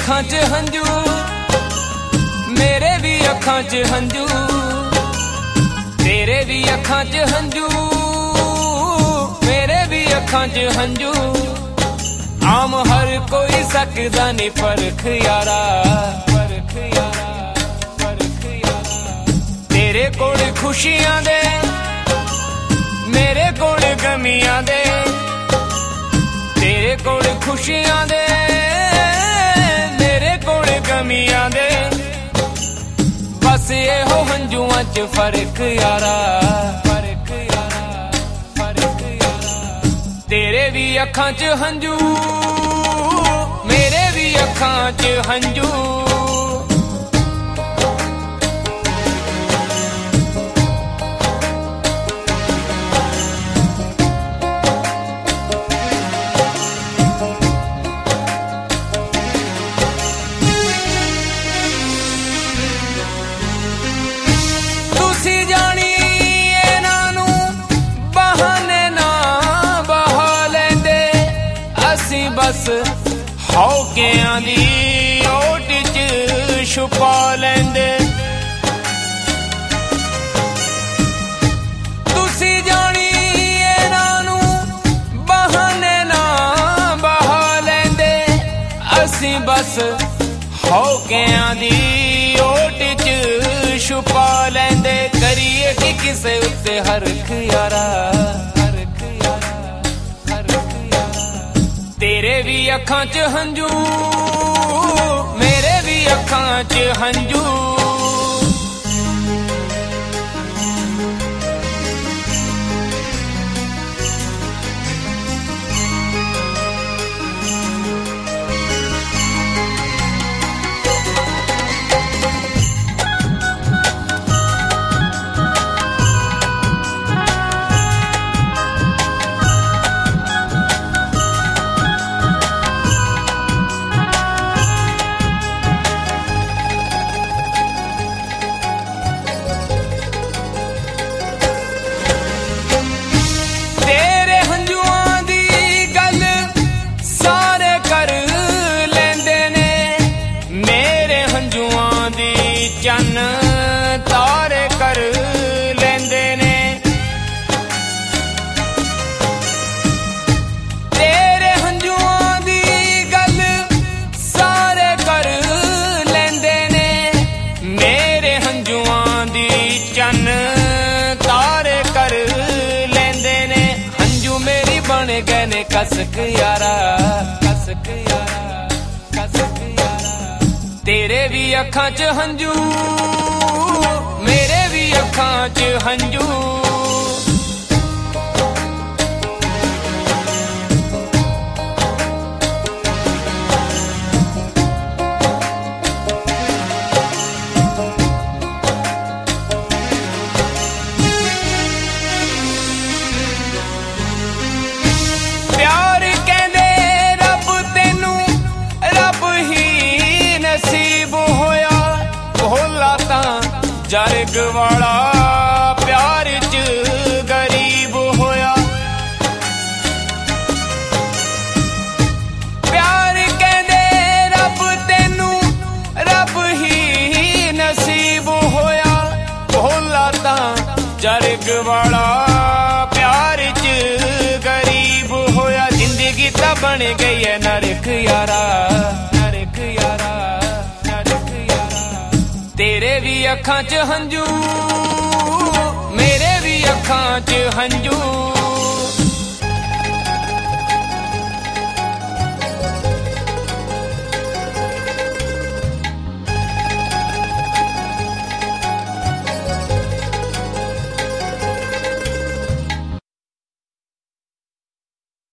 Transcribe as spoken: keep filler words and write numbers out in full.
अखां च हंजू, मेरे भी अखां च हंजू, तेरे भी अखां च हंजू, मेरे भी अखां च हंजू। आम हर कोई सकदा नहीं परख यारा, परख यारा, परख यारा। तेरे कोल खुशियां दे, मेरे कोल गमियां दे, तेरे कोल खुशियां दे, मेरे कोल गमियां दे। बस ये हो हंजुआं च फर्क यारा, फर्क यारा, फर्क यारा। तेरे भी अखां च हंजू, मेरे भी अखां च हंजू। बस हौकियां दी ओट च छुपा लेंदे, तुसी जानी इन्हां नू बहाने ना बहा लेंदे। असी बस हौकियां दी ओट च छुपा लेंदे। करिए कि किसे उत्ते हरख यारा, तेरे भी अखां च हंजू, मेरे भी अखां च हंजू। चन तारे कर लेंदे ने, तेरे हंजुआं दी गल सारे कर लेंदे ने। मेरे हंजुआं दी चन तारे कर लेंदे ने। हंजू मेरी बन गए ने कसक यारा, कसक यारा, कसक यारा। तेरे भी अखां च हंजू, मेरे भी अखां च हंजू। प्यार कहंदे रब तेनू, रब ही नसीब होया। भोला तां जरग वाला प्यार च गरीब होया। प्यार कहंदे रब तेनू, रब ही नसीब होया। भोला तां जरग वाला प्यार च गरीब होया। जिंदगी तां बन गई है नरक यारा, नरक यारा, नरक यारा। तेरे भी अखां च हंजू, मेरे भी अखां च हंजू।